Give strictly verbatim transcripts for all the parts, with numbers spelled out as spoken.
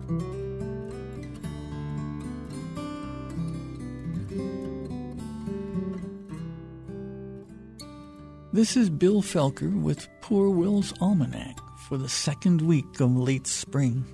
This is Bill Felker with Poor Will's Almanac for the second week of late spring.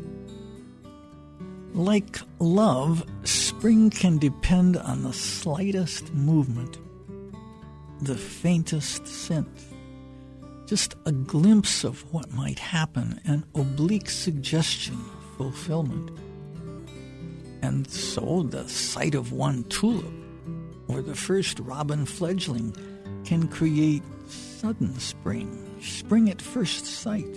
Like love, spring can depend on the slightest movement, the faintest scent, just a glimpse of what might happen, an oblique suggestion of fulfillment. And so the sight of one tulip or the first robin fledgling can create sudden spring, spring at first sight.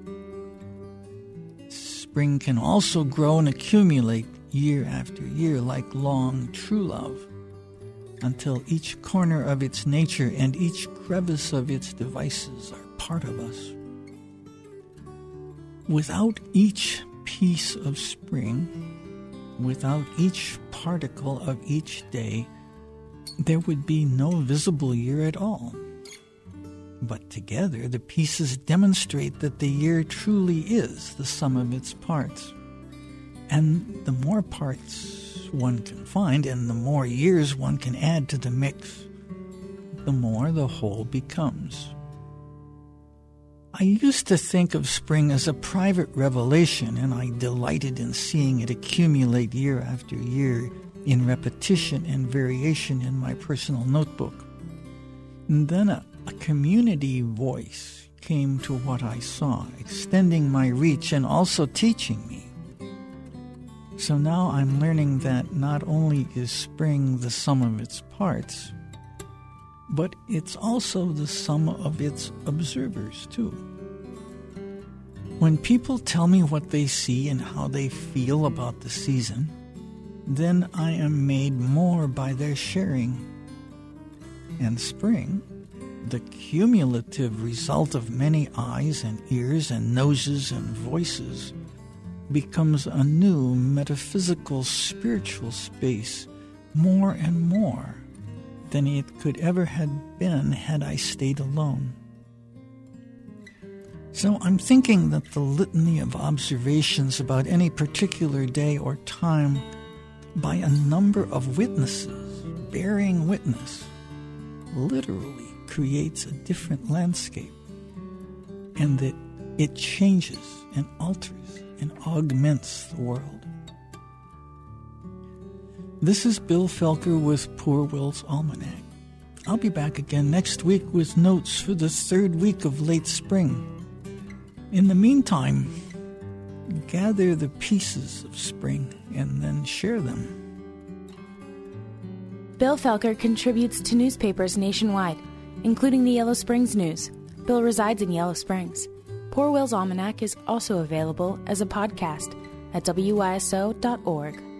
Spring can also grow and accumulate year after year like long true love, until each corner of its nature and each crevice of its devices are part of us. Without each piece of spring, without each particle of each day, there would be no visible year at all. But together, the pieces demonstrate that the year truly is the sum of its parts. And the more parts one can find, and the more years one can add to the mix, the more the whole becomes. I used to think of spring as a private revelation, and I delighted in seeing it accumulate year after year in repetition and variation in my personal notebook. And then a, a community voice came to what I saw, extending my reach and also teaching me. So now I'm learning that not only is spring the sum of its parts, but it's also the sum of its observers too. When people tell me what they see and how they feel about the season, then I am made more by their sharing. And spring, the cumulative result of many eyes and ears and noses and voices, becomes a new metaphysical spiritual space, more and more than it could ever have been had I stayed alone. So I'm thinking that the litany of observations about any particular day or time by a number of witnesses bearing witness literally creates a different landscape, and that it changes and alters and augments the world. This is Bill Felker with Poor Will's Almanac. I'll be back again next week with notes for the third week of late spring. In the meantime, gather the pieces of spring and then share them. Bill Felker contributes to newspapers nationwide, including the Yellow Springs News. Bill resides in Yellow Springs. Poor Will's Almanac is also available as a podcast at W Y S O dot org.